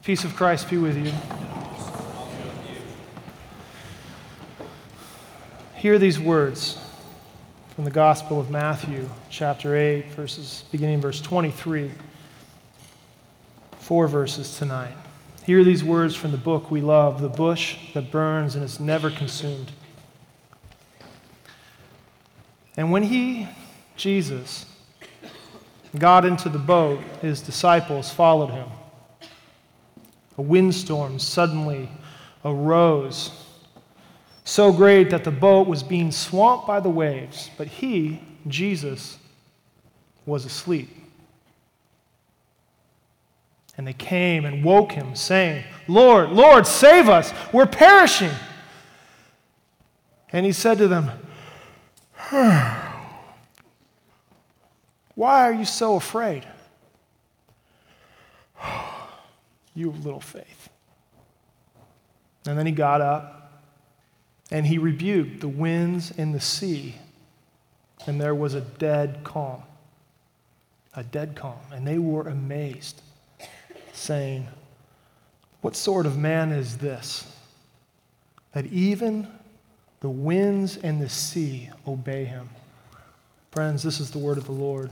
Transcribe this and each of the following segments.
Peace of Christ be with you. Hear these words from the Gospel of Matthew, chapter 8, beginning verse 23. 4 verses tonight. Hear these words from the book we love, the bush that burns and is never consumed. And when he, Jesus, got into the boat, his disciples followed him. A windstorm suddenly arose, so great that the boat was being swamped by the waves, but he, Jesus, was asleep. And they came and woke him, saying, "Lord, Lord, save us! We're perishing!" And he said to them, "Why are you so afraid? You of little faith." And then he got up, and he rebuked the winds and the sea, and there was a dead calm. A dead calm. And they were amazed, saying, "What sort of man is this, that even the winds and the sea obey him?" Friends, this is the word of the Lord.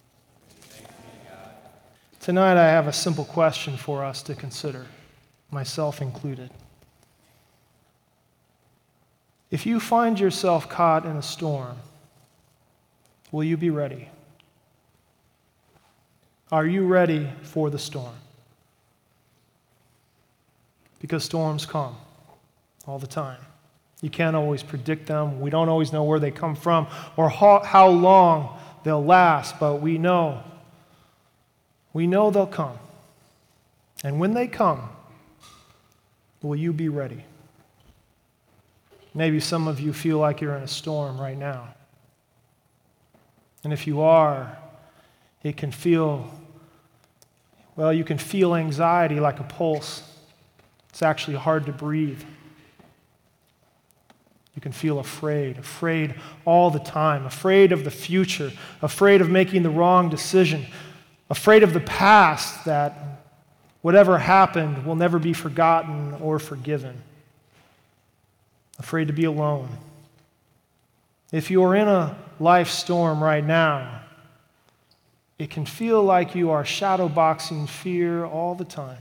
Tonight I have a simple question for us to consider, myself included. If you find yourself caught in a storm, will you be ready? Are you ready for the storm? Because storms come all the time. You can't always predict them. We don't always know where they come from or how long they'll last, but we know they'll come. And when they come, will you be ready? Maybe some of you feel like you're in a storm right now. And if you are, you can feel anxiety like a pulse. It's actually hard to breathe. You can feel afraid all the time, afraid of the future, afraid of making the wrong decision, afraid of the past, that whatever happened will never be forgotten or forgiven. Afraid to be alone. If you are in a life storm right now, it can feel like you are shadowboxing fear all the time.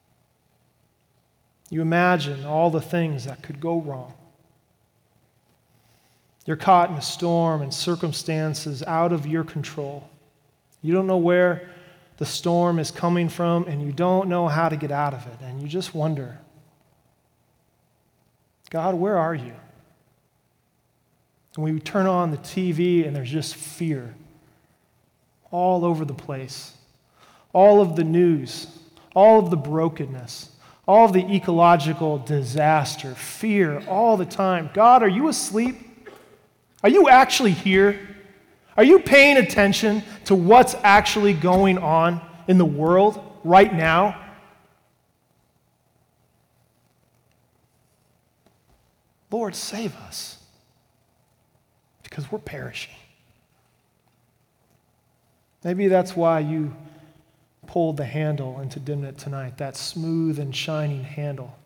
You imagine all the things that could go wrong. You're caught in a storm and circumstances out of your control. You don't know where the storm is coming from, and you don't know how to get out of it. And you just wonder, God, where are you? And we turn on the TV, and there's just fear all over the place. All of the news, all of the brokenness, all of the ecological disaster, fear all the time. God, are you asleep? Are you actually here? Are you paying attention to what's actually going on in the world right now? Lord, save us, because we're perishing. Maybe that's why you pulled the handle into Dimnit tonight, that smooth and shining handle.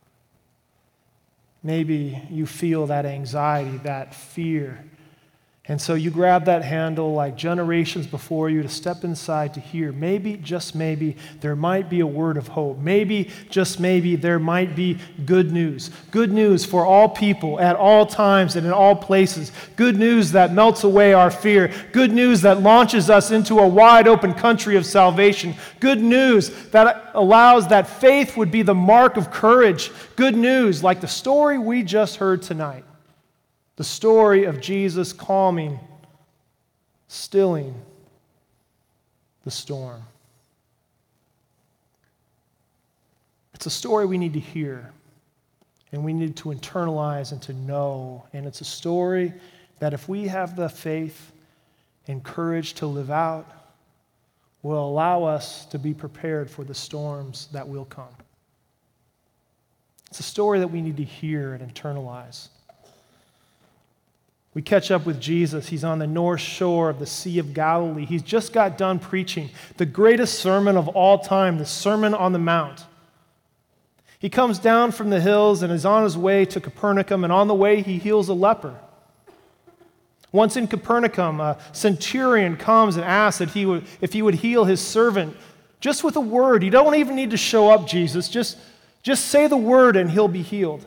Maybe you feel that anxiety, that fear. And so you grab that handle like generations before you to step inside to hear. Maybe, just maybe, there might be a word of hope. Maybe, just maybe, there might be good news. Good news for all people at all times and in all places. Good news that melts away our fear. Good news that launches us into a wide open country of salvation. Good news that allows that faith would be the mark of courage. Good news like the story we just heard tonight. The story of Jesus calming, stilling the storm. It's a story we need to hear, and we need to internalize and to know. And it's a story that if we have the faith and courage to live out, will allow us to be prepared for the storms that will come. It's a story that we need to hear and internalize. We catch up with Jesus. He's on the north shore of the Sea of Galilee. He's just got done preaching the greatest sermon of all time, the Sermon on the Mount. He comes down from the hills and is on his way to Capernaum, and on the way he heals a leper. Once in Capernaum, a centurion comes and asks that if he would heal his servant just with a word. You don't even need to show up, Jesus. Just say the word and he'll be healed.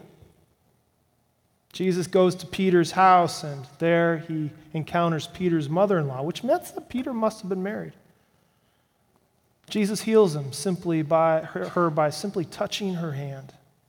Jesus goes to Peter's house, and there he encounters Peter's mother-in-law, which meant that Peter must have been married. Jesus heals him by simply touching her hand.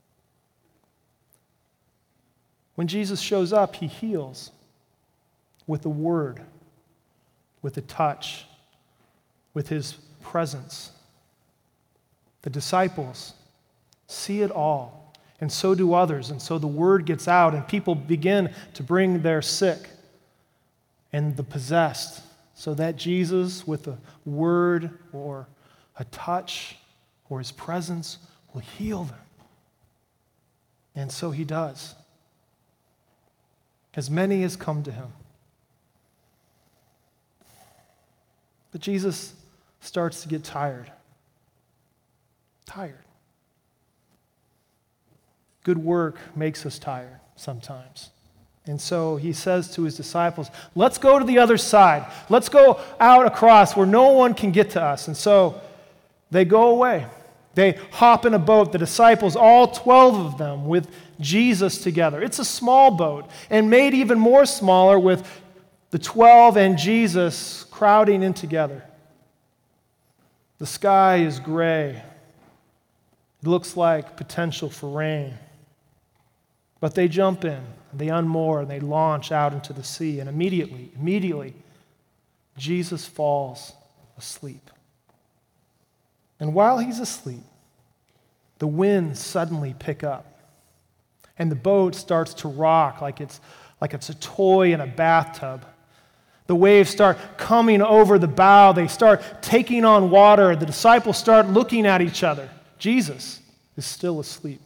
When Jesus shows up, he heals with a word, with a touch, with his presence. The disciples see it all, and so do others, and so the word gets out, and people begin to bring their sick and the possessed, so that Jesus, with a word or a touch or his presence, will heal them. And so he does. As many as come to him. But Jesus starts to get tired. Tired. Good work makes us tired sometimes. And so he says to his disciples, let's go to the other side. Let's go out across where no one can get to us. And so they go away. They hop in a boat, the disciples, all 12 of them, with Jesus together. It's a small boat, and made even more smaller with the 12 and Jesus crowding in together. The sky is gray. It looks like potential for rain. But they jump in, they unmoor, and they launch out into the sea, and immediately, Jesus falls asleep. And while he's asleep, the winds suddenly pick up, and the boat starts to rock like it's a toy in a bathtub. The waves start coming over the bow. They start taking on water. The disciples start looking at each other. Jesus is still asleep.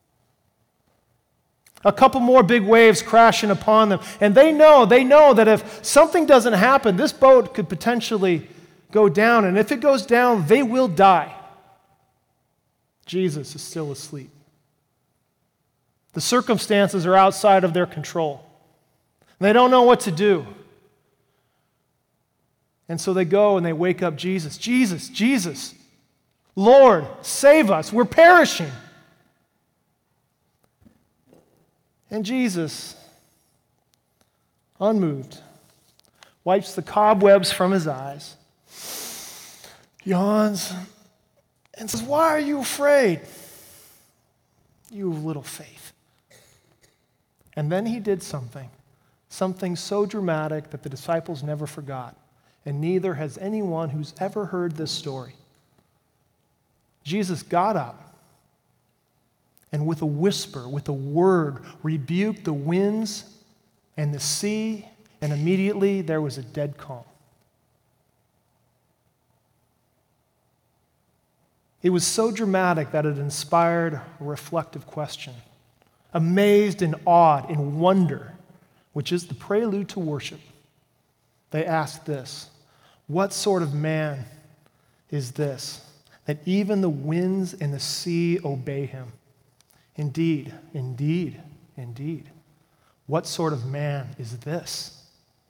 A couple more big waves crashing upon them. And they know that if something doesn't happen, this boat could potentially go down. And if it goes down, they will die. Jesus is still asleep. The circumstances are outside of their control. They don't know what to do. And so they go and they wake up Jesus. Jesus, Lord, save us. We're perishing. And Jesus, unmoved, wipes the cobwebs from his eyes, yawns, and says, why are you afraid? You of little faith. And then he did something so dramatic that the disciples never forgot, and neither has anyone who's ever heard this story. Jesus got up and with a whisper, with a word, rebuked the winds and the sea, and immediately there was a dead calm. It was so dramatic that it inspired a reflective question. Amazed and awed in wonder, which is the prelude to worship, they asked this, what sort of man is this, that even the winds and the sea obey him? Indeed, what sort of man is this?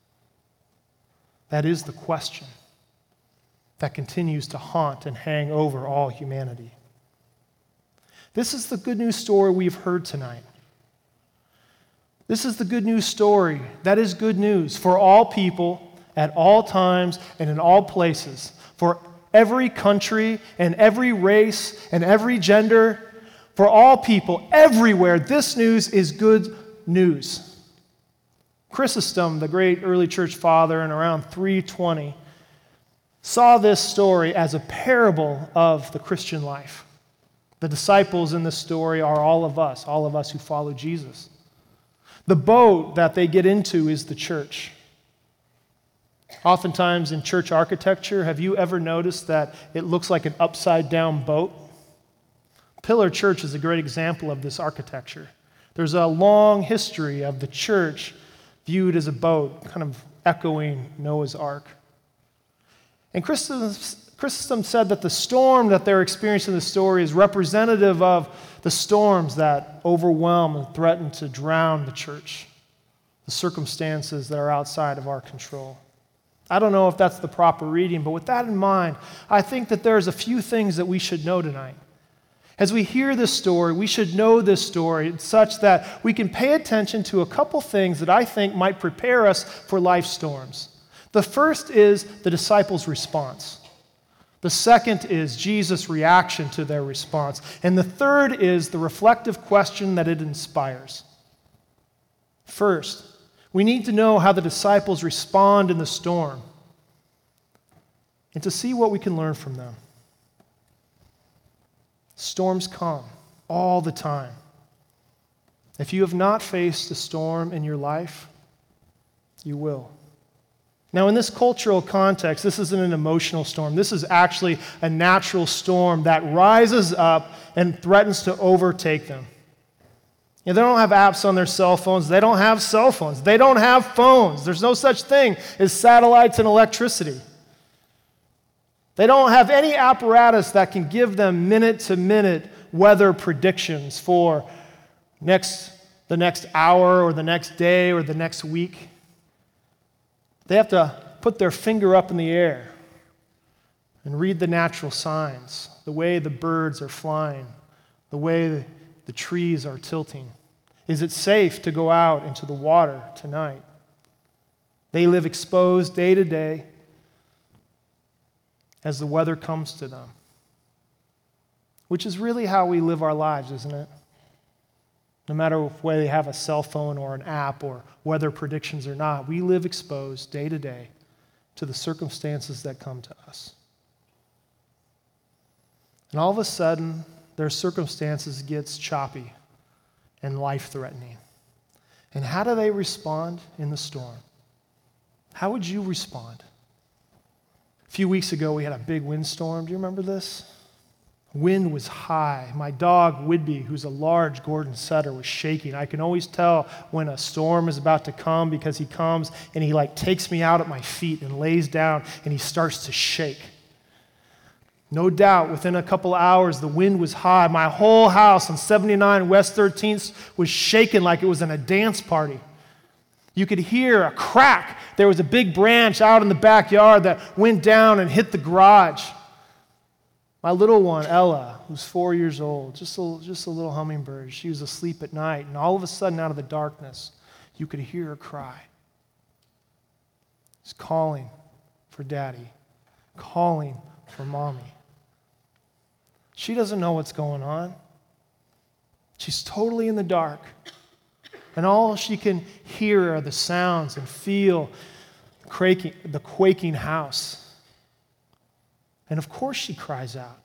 That is the question that continues to haunt and hang over all humanity. This is the good news story we've heard tonight. This is the good news story that is good news for all people at all times and in all places, for every country and every race and every gender. For all people, everywhere, this news is good news. Chrysostom, the great early church father in around 320, saw this story as a parable of the Christian life. The disciples in this story are all of us who follow Jesus. The boat that they get into is the church. Oftentimes in church architecture, have you ever noticed that it looks like an upside-down boat? Pillar Church is a great example of this architecture. There's a long history of the church viewed as a boat, kind of echoing Noah's Ark. And Chrysostom said that the storm that they're experiencing in the story is representative of the storms that overwhelm and threaten to drown the church, the circumstances that are outside of our control. I don't know if that's the proper reading, but with that in mind, I think that there's a few things that we should know tonight. As we hear this story, we should know this story such that we can pay attention to a couple things that I think might prepare us for life storms. The first is the disciples' response. The second is Jesus' reaction to their response. And the third is the reflective question that it inspires. First, we need to know how the disciples respond in the storm and to see what we can learn from them. Storms come all the time. If you have not faced a storm in your life, you will. Now, in this cultural context, this isn't an emotional storm. This is actually a natural storm that rises up and threatens to overtake them. They don't have apps on their cell phones. They don't have cell phones. They don't have phones. There's no such thing as satellites and electricity. They don't have any apparatus that can give them minute-to-minute weather predictions for the next hour or the next day or the next week. They have to put their finger up in the air and read the natural signs, the way the birds are flying, the way the trees are tilting. Is it safe to go out into the water tonight? They live exposed day to day as the weather comes to them, which is really how we live our lives, isn't it? No matter whether they have a cell phone or an app or weather predictions or not, we live exposed day to day to the circumstances that come to us. And all of a sudden, their circumstances gets choppy and life-threatening. And how do they respond in the storm? How would you respond? A few weeks ago, we had a big windstorm. Do you remember this? Wind was high. My dog, Whidbey, who's a large Gordon Setter, was shaking. I can always tell when a storm is about to come because he comes and he takes me out at my feet and lays down and he starts to shake. No doubt, within a couple hours, the wind was high. My whole house on 79 West 13th was shaking like it was in a dance party. You could hear a crack. There was a big branch out in the backyard that went down and hit the garage. My little one, Ella, who's 4 years old, just a little hummingbird, she was asleep at night, and all of a sudden, out of the darkness, you could hear her cry. She's calling for Daddy, calling for Mommy. She doesn't know what's going on. She's totally in the dark. And all she can hear are the sounds and feel the quaking house. And of course she cries out.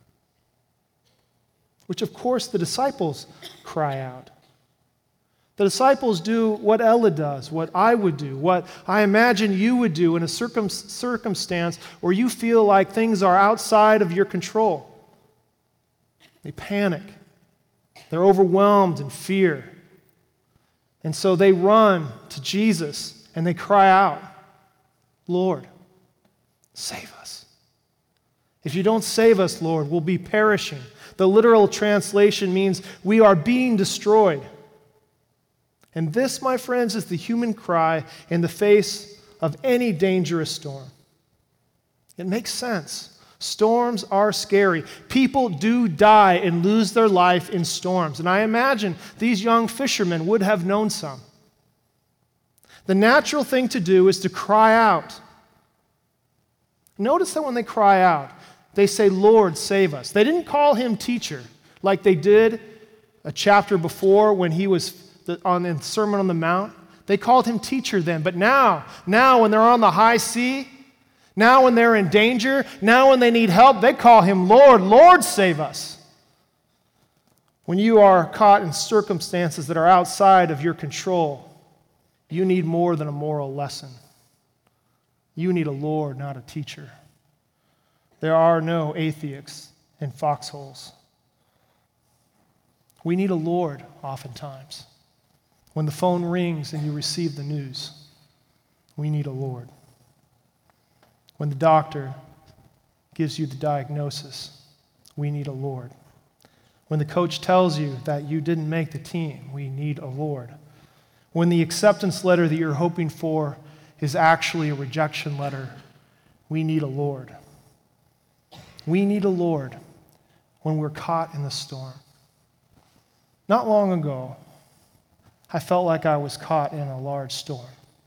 Which of course the disciples cry out. The disciples do what Ella does, what I would do, what I imagine you would do in a circumstance where you feel like things are outside of your control. They panic. They're overwhelmed in fear. And so they run to Jesus and they cry out, Lord, save us. If you don't save us, Lord, we'll be perishing. The literal translation means we are being destroyed. And this, my friends, is the human cry in the face of any dangerous storm. It makes sense. Storms are scary. People do die and lose their life in storms. And I imagine these young fishermen would have known some. The natural thing to do is to cry out. Notice that when they cry out, they say, Lord, save us. They didn't call him teacher like they did a chapter before when he was on the Sermon on the Mount. They called him teacher then. But now when they're on the high sea, now when they're in danger, now when they need help, they call him Lord. Lord, save us. When you are caught in circumstances that are outside of your control, you need more than a moral lesson. You need a Lord, not a teacher. There are no atheists in foxholes. We need a Lord oftentimes. When the phone rings and you receive the news, we need a Lord. When the doctor gives you the diagnosis, we need a Lord. When the coach tells you that you didn't make the team, we need a Lord. When the acceptance letter that you're hoping for is actually a rejection letter, we need a Lord. We need a Lord when we're caught in the storm. Not long ago, I felt like I was caught in a large storm.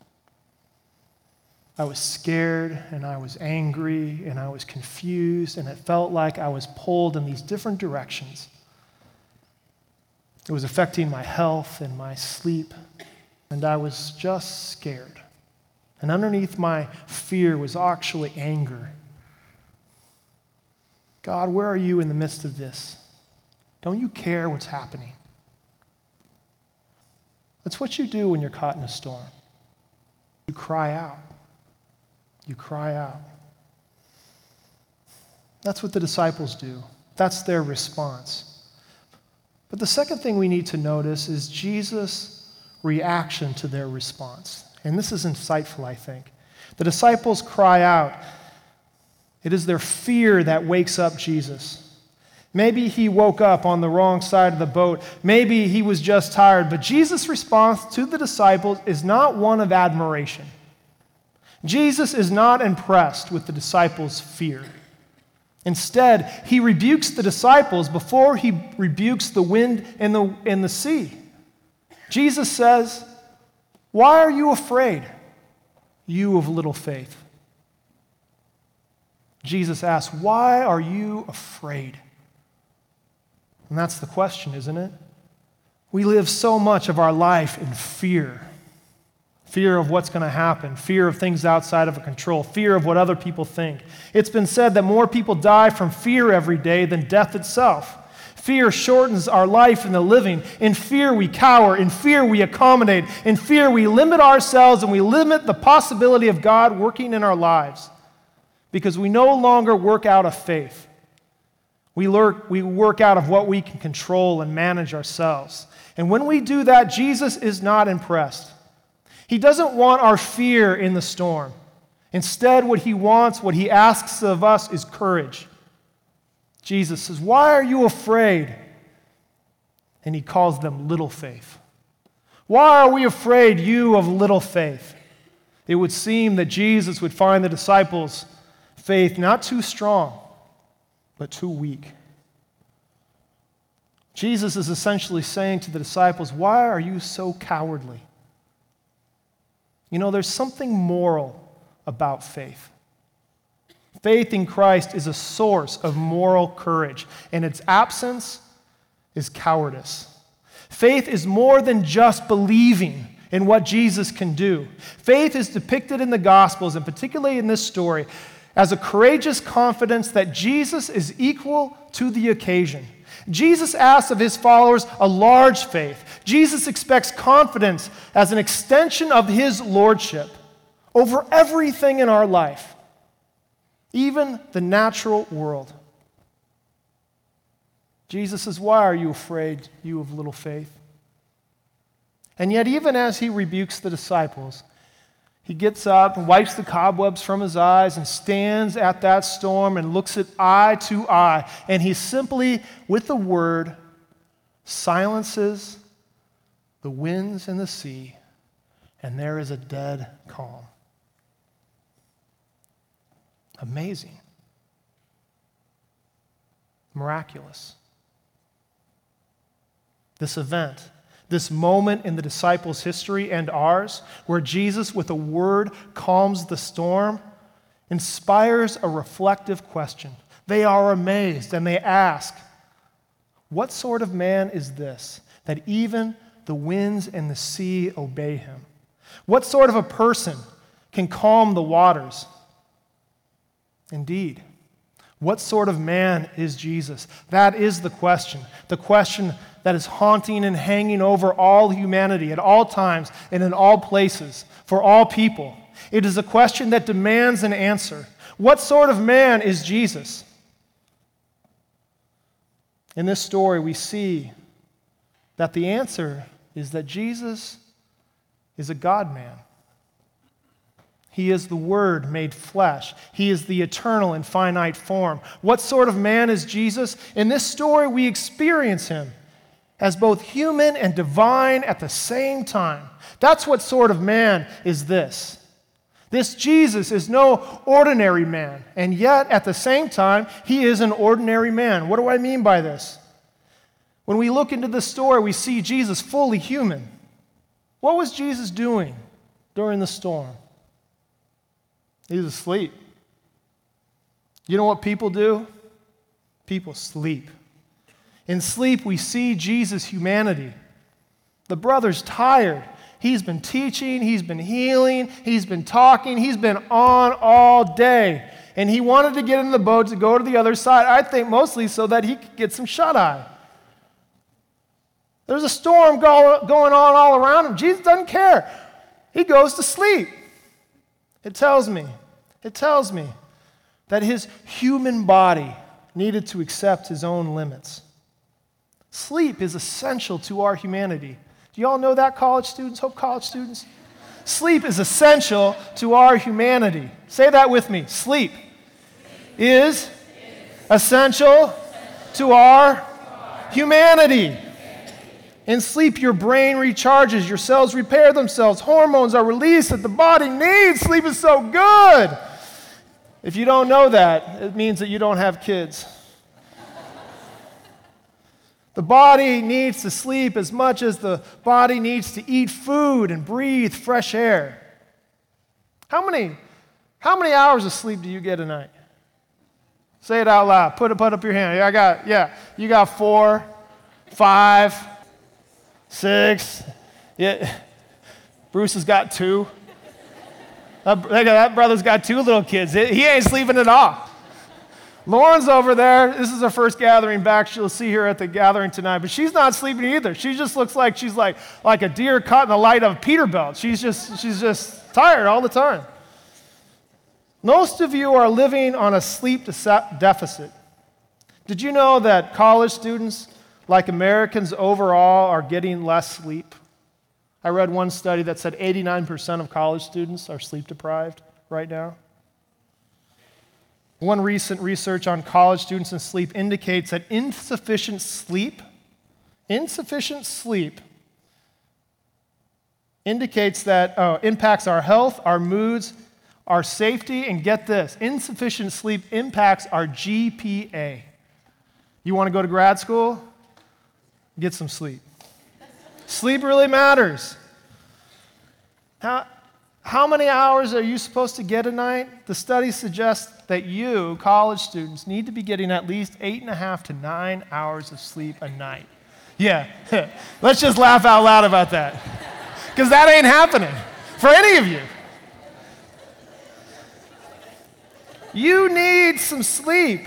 I was scared, and I was angry, and I was confused, and it felt like I was pulled in these different directions. It was affecting my health and my sleep, and I was just scared. And underneath my fear was actually anger. God, where are you in the midst of this? Don't you care what's happening? That's what you do when you're caught in a storm. You cry out. You cry out. That's what the disciples do. That's their response. But the second thing we need to notice is Jesus' reaction to their response. And this is insightful, I think. The disciples cry out. It is their fear that wakes up Jesus. Maybe he woke up on the wrong side of the boat. Maybe he was just tired. But Jesus' response to the disciples is not one of admiration. Jesus is not impressed with the disciples' fear. Instead, he rebukes the disciples before he rebukes the wind and the sea. Jesus says, "Why are you afraid, you of little faith?" Jesus asks, "Why are you afraid?" And that's the question, isn't it? We live so much of our life in fear. Fear of what's going to happen, fear of things outside of our control, fear of what other people think. It's been said that more people die from fear every day than death itself. Fear shortens our life in the living. In fear we cower. In fear we accommodate. In fear we limit ourselves and we limit the possibility of God working in our lives because we no longer work out of faith. We work out of what we can control and manage ourselves. And when we do that, Jesus is not impressed. He doesn't want our fear in the storm. Instead, what he wants, what he asks of us is courage. Jesus says, "Why are you afraid?" And he calls them little faith. Why are we afraid, you of little faith? It would seem that Jesus would find the disciples' faith not too strong, but too weak. Jesus is essentially saying to the disciples, "Why are you so cowardly?" You know, there's something moral about faith. Faith in Christ is a source of moral courage, and its absence is cowardice. Faith is more than just believing in what Jesus can do. Faith is depicted in the Gospels, and particularly in this story, as a courageous confidence that Jesus is equal to the occasion. Jesus asks of his followers a large faith. Jesus expects confidence as an extension of his lordship over everything in our life, even the natural world. Jesus says, "Why are you afraid, you of little faith?" And yet, even as he rebukes the disciples, he gets up and wipes the cobwebs from his eyes and stands at that storm and looks it eye to eye. And he simply, with the word, silences the winds and the sea, and there is a dead calm. Amazing. Miraculous. This event, this moment in the disciples' history and ours, where Jesus, with a word, calms the storm, inspires a reflective question. They are amazed and they ask, "What sort of man is this, that even the winds and the sea obey him? What sort of a person can calm the waters?" Indeed, what sort of man is Jesus? That is the question that is haunting and hanging over all humanity at all times and in all places, for all people. It is a question that demands an answer. What sort of man is Jesus? In this story, we see that the answer is that Jesus is a God-man. He is the Word made flesh. He is the eternal and finite form. What sort of man is Jesus? In this story, we experience him as both human and divine at the same time. That's what sort of man is this. This Jesus is no ordinary man, and yet at the same time, he is an ordinary man. What do I mean by this? When we look into this story, we see Jesus fully human. What was Jesus doing during the storm? He was asleep. You know what people do? People sleep. In sleep, we see Jesus' humanity. The brother's tired. He's been teaching, he's been healing, he's been talking, he's been on all day. And he wanted to get in the boat to go to the other side, I think mostly so that he could get some shut-eye. There's a storm going on all around him. Jesus doesn't care. He goes to sleep. It tells me that his human body needed to accept his own limits. Sleep is essential to our humanity. Do you all know that, college students? Hope college students? Sleep is essential to our humanity. Say that with me. Sleep is essential to our humanity. In sleep, your brain recharges, your cells repair themselves, hormones are released that the body needs. Sleep is so good. If you don't know that, it means that you don't have kids. The body needs to sleep as much as the body needs to eat food and breathe fresh air. How many hours of sleep do you get a night? Say it out loud. Put up your hand. You got 4, 5, 6. Yeah. Bruce has got 2. That brother's got 2 little kids. He ain't sleeping at all. Lauren's over there. This is her first gathering back. She'll see her at the gathering tonight, but she's not sleeping either. She just looks like she's like a deer caught in the light of a Peterbilt. She's just tired all the time. Most of you are living on a sleep deficit. Did you know that college students, like Americans overall, are getting less sleep? I read one study that said 89% of college students are sleep deprived right now. One recent research on college students and sleep indicates that insufficient sleep indicates that impacts our health, our moods, our safety, and get this, insufficient sleep impacts our GPA. You want to go to grad school? Get some sleep. Sleep really matters. How many hours are you supposed to get a night? The study suggests that you, college students, need to be getting at least 8.5 to 9 hours of sleep a night. Yeah, let's just laugh out loud about that, because that ain't happening for any of you. You need some sleep.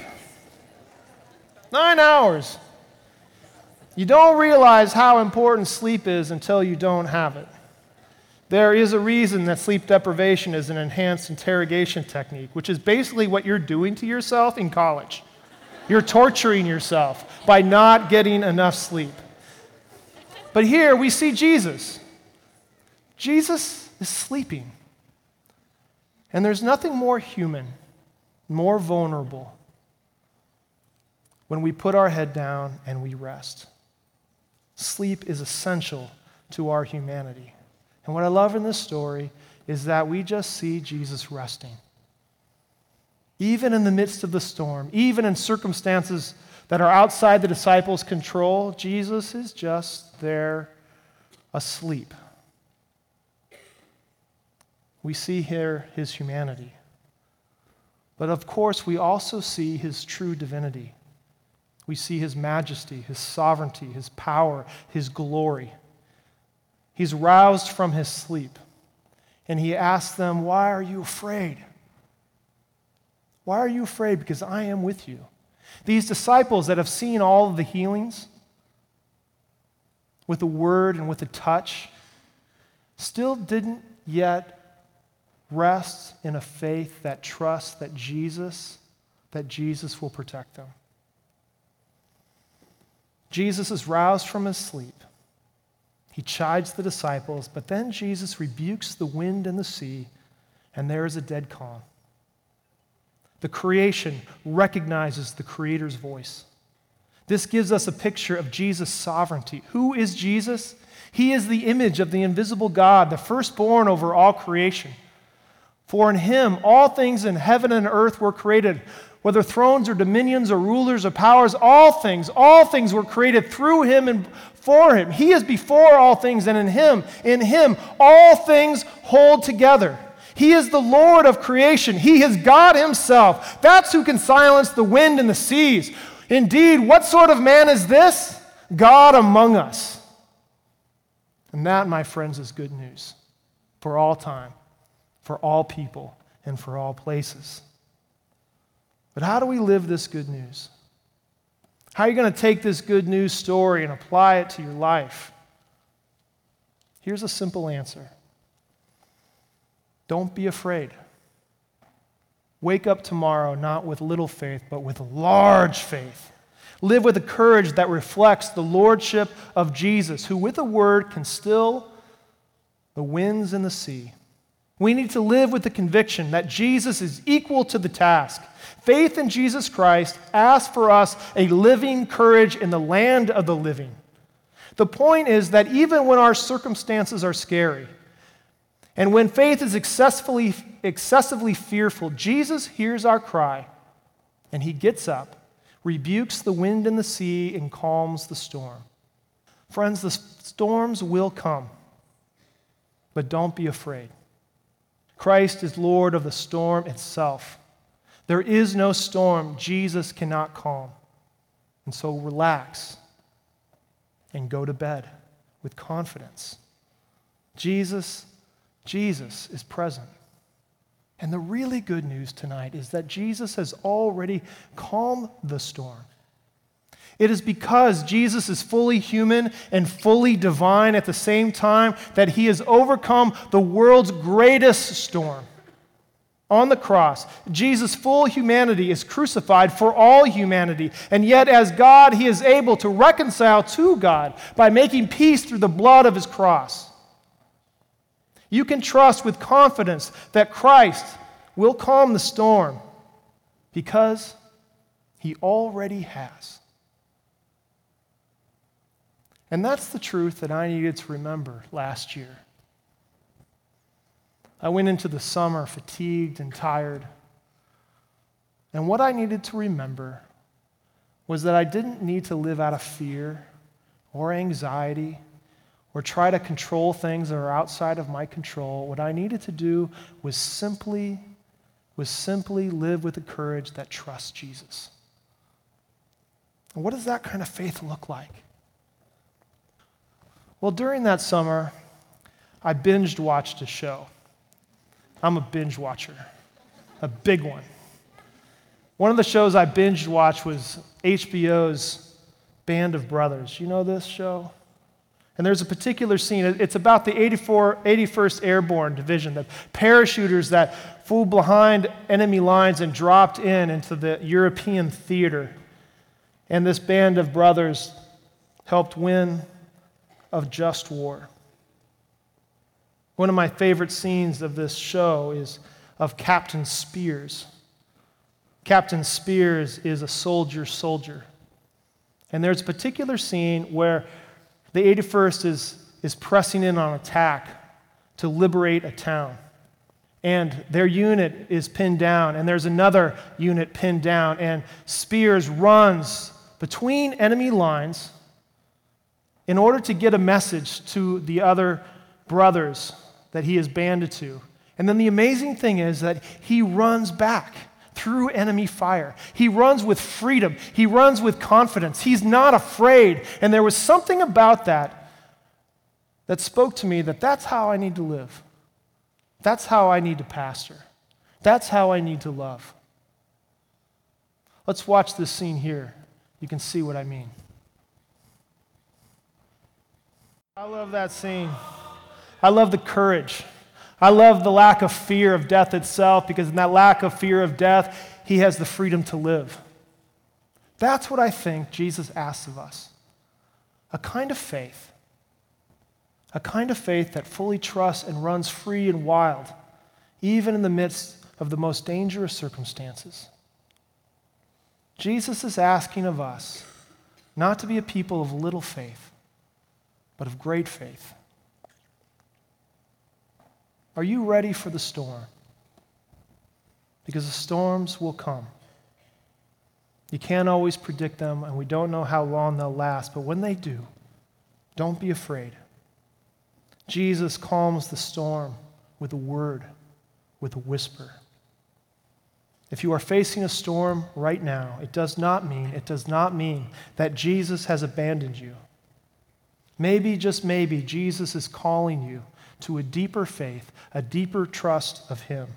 9 hours. You don't realize how important sleep is until you don't have it. There is a reason that sleep deprivation is an enhanced interrogation technique, which is basically what you're doing to yourself in college. You're torturing yourself by not getting enough sleep. But here we see Jesus. Jesus is sleeping. And there's nothing more human, more vulnerable, when we put our head down and we rest. Sleep is essential to our humanity. And what I love in this story is that we just see Jesus resting. Even in the midst of the storm, even in circumstances that are outside the disciples' control, Jesus is just there asleep. We see here his humanity. But of course, we also see his true divinity. We see his majesty, his sovereignty, his power, his glory. He's roused from his sleep, and he asks them, "Why are you afraid? Why are you afraid? Because I am with you." These disciples that have seen all of the healings with the word and with the touch still didn't yet rest in a faith that trusts that Jesus will protect them. Jesus is roused from his sleep. He chides the disciples, but then Jesus rebukes the wind and the sea and there is a dead calm. The creation recognizes the Creator's voice. This gives us a picture of Jesus' sovereignty. Who is Jesus? He is the image of the invisible God, the firstborn over all creation. For in him all things in heaven and earth were created, whether thrones or dominions or rulers or powers, all things were created through him and for him. He is before all things, and in him all things hold together. He is the Lord of creation. He is God himself. That's who can silence the wind and the seas. Indeed, what sort of man is this? God among us. And that, my friends, is good news for all time, for all people, and for all places. But how do we live this good news? How are you going to take this good news story and apply it to your life? Here's a simple answer. Don't be afraid. Wake up tomorrow not with little faith, but with large faith. Live with a courage that reflects the lordship of Jesus, who with a word can still the winds and the sea. We need to live with the conviction that Jesus is equal to the task. Faith in Jesus Christ asks for us a living courage in the land of the living. The point is that even when our circumstances are scary, and when faith is excessively fearful, Jesus hears our cry, and he gets up, rebukes the wind and the sea, and calms the storm. Friends, the storms will come, but don't be afraid. Christ is Lord of the storm itself. There is no storm Jesus cannot calm. And so relax and go to bed with confidence. Jesus is present. And the really good news tonight is that Jesus has already calmed the storm. It is because Jesus is fully human and fully divine at the same time that he has overcome the world's greatest storm. On the cross, Jesus' full humanity is crucified for all humanity, and yet as God, he is able to reconcile to God by making peace through the blood of his cross. You can trust with confidence that Christ will calm the storm because he already has. And that's the truth that I needed to remember last year. I went into the summer fatigued and tired. And what I needed to remember was that I didn't need to live out of fear or anxiety or try to control things that are outside of my control. What I needed to do was simply live with the courage that trusts Jesus. And what does that kind of faith look like? Well, during that summer, I binged watched a show. I'm a binge watcher, a big one. One of the shows I binged watched was HBO's Band of Brothers. You know this show? And there's a particular scene. It's about the 81st Airborne Division, the parachuters that flew behind enemy lines and dropped into the European theater. And this band of brothers helped win a just war. One of my favorite scenes of this show is of Captain Spears. Captain Spears is a soldier. And there's a particular scene where the 81st is pressing in on attack to liberate a town. And their unit is pinned down, and there's another unit pinned down, and Spears runs between enemy lines in order to get a message to the other brothers that he is banded to. And then the amazing thing is that he runs back through enemy fire. He runs with freedom. He runs with confidence. He's not afraid. And there was something about that spoke to me that that's how I need to live. That's how I need to pastor. That's how I need to love. Let's watch this scene here. You can see what I mean. I love that scene. I love the courage. I love the lack of fear of death itself, because in that lack of fear of death, he has the freedom to live. That's what I think Jesus asks of us. A kind of faith. A kind of faith that fully trusts and runs free and wild even in the midst of the most dangerous circumstances. Jesus is asking of us not to be a people of little faith, but of great faith. Are you ready for the storm? Because the storms will come. You can't always predict them, and we don't know how long they'll last, but when they do, don't be afraid. Jesus calms the storm with a word, with a whisper. If you are facing a storm right now, it does not mean that Jesus has abandoned you. Maybe, just maybe, Jesus is calling you to a deeper faith, a deeper trust of him.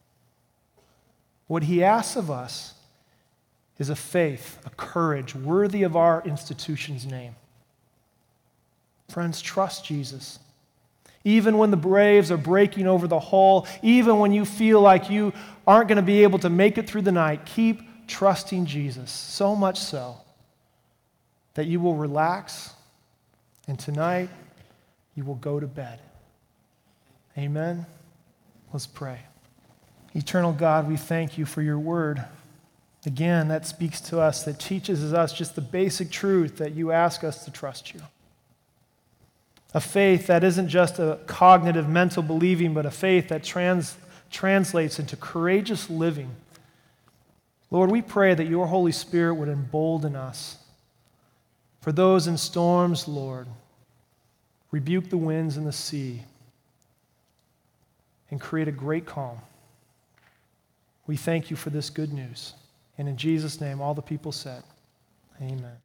What he asks of us is a faith, a courage worthy of our institution's name. Friends, trust Jesus. Even when the waves are breaking over the hull, even when you feel like you aren't going to be able to make it through the night, keep trusting Jesus, so much so that you will relax, and tonight you will go to bed. Amen? Let's pray. Eternal God, we thank you for your word. Again, that speaks to us, that teaches us just the basic truth that you ask us to trust you. A faith that isn't just a cognitive mental believing, but a faith that translates into courageous living. Lord, we pray that your Holy Spirit would embolden us. For those in storms, Lord, rebuke the winds and the sea and create a great calm. We thank you for this good news. And in Jesus' name, all the people said, amen.